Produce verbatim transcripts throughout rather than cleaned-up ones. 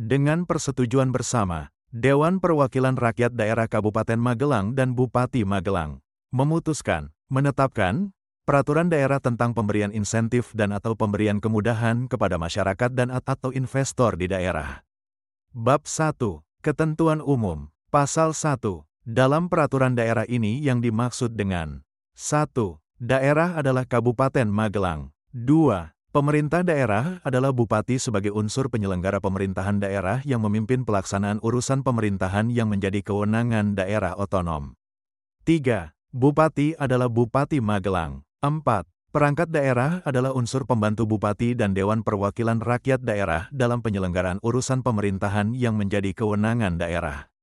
Dengan persetujuan bersama, Dewan Perwakilan Rakyat Daerah Kabupaten Magelang dan Bupati Magelang memutuskan, menetapkan, peraturan daerah tentang pemberian insentif dan atau pemberian kemudahan kepada masyarakat dan atau investor di daerah. Bab satu. Ketentuan Umum. Pasal satu. Dalam peraturan daerah ini yang dimaksud dengan satu. Daerah adalah Kabupaten Magelang. dua. Pemerintah daerah adalah bupati sebagai unsur penyelenggara pemerintahan daerah yang memimpin pelaksanaan urusan pemerintahan yang menjadi kewenangan daerah otonom. tiga. Bupati adalah Bupati Magelang. empat. Perangkat daerah adalah unsur pembantu bupati dan Dewan Perwakilan Rakyat Daerah dalam penyelenggaraan urusan pemerintahan yang menjadi kewenangan daerah.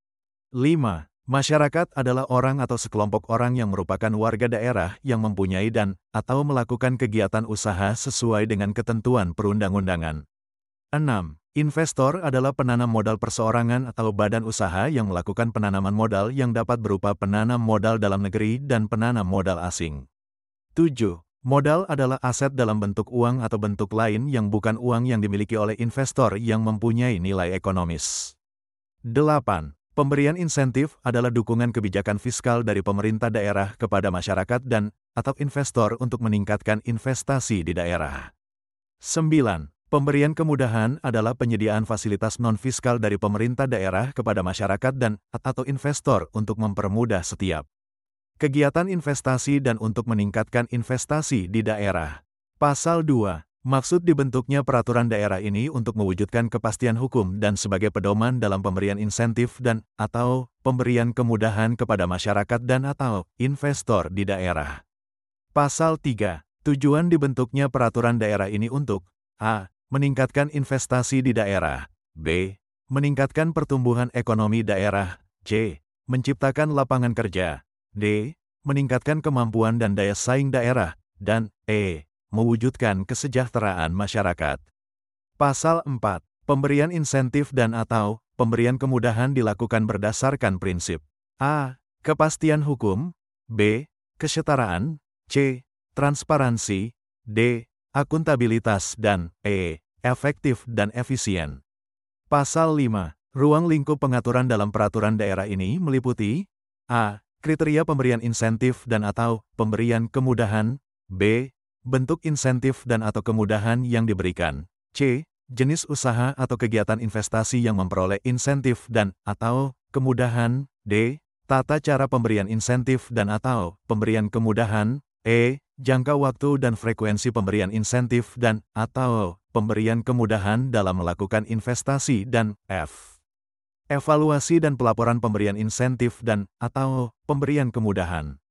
lima. Masyarakat adalah orang atau sekelompok orang yang merupakan warga daerah yang mempunyai dan atau melakukan kegiatan usaha sesuai dengan ketentuan perundang-undangan. enam. Investor adalah penanam modal perseorangan atau badan usaha yang melakukan penanaman modal yang dapat berupa penanam modal dalam negeri dan penanam modal asing. tujuh. Modal adalah aset dalam bentuk uang atau bentuk lain yang bukan uang yang dimiliki oleh investor yang mempunyai nilai ekonomis. delapan. Pemberian insentif adalah dukungan kebijakan fiskal dari pemerintah daerah kepada masyarakat dan atau investor untuk meningkatkan investasi di daerah. sembilan. Pemberian kemudahan adalah penyediaan fasilitas non-fiskal dari pemerintah daerah kepada masyarakat dan atau investor untuk mempermudah setiap kegiatan investasi dan untuk meningkatkan investasi di daerah. Pasal dua. Maksud dibentuknya peraturan daerah ini untuk mewujudkan kepastian hukum dan sebagai pedoman dalam pemberian insentif dan atau pemberian kemudahan kepada masyarakat dan atau investor di daerah. Pasal tiga. Tujuan dibentuknya peraturan daerah ini untuk a. Meningkatkan investasi di daerah. b. Meningkatkan pertumbuhan ekonomi daerah. c. Menciptakan lapangan kerja. d. Meningkatkan kemampuan dan daya saing daerah. Dan e. Mewujudkan kesejahteraan masyarakat. Pasal empat. Pemberian insentif dan atau pemberian kemudahan dilakukan berdasarkan prinsip a. Kepastian hukum. b. Kesetaraan. c. Transparansi. d. Akuntabilitas dan e. Efektif dan efisien. Pasal lima. Ruang lingkup pengaturan dalam peraturan daerah ini meliputi a. Kriteria pemberian insentif dan atau pemberian kemudahan. b. Bentuk insentif dan atau kemudahan yang diberikan. c. Jenis usaha atau kegiatan investasi yang memperoleh insentif dan atau kemudahan. d. Tata cara pemberian insentif dan atau pemberian kemudahan. e. Jangka waktu dan frekuensi pemberian insentif dan atau pemberian kemudahan dalam melakukan investasi dan f. Evaluasi dan pelaporan pemberian insentif dan atau pemberian kemudahan.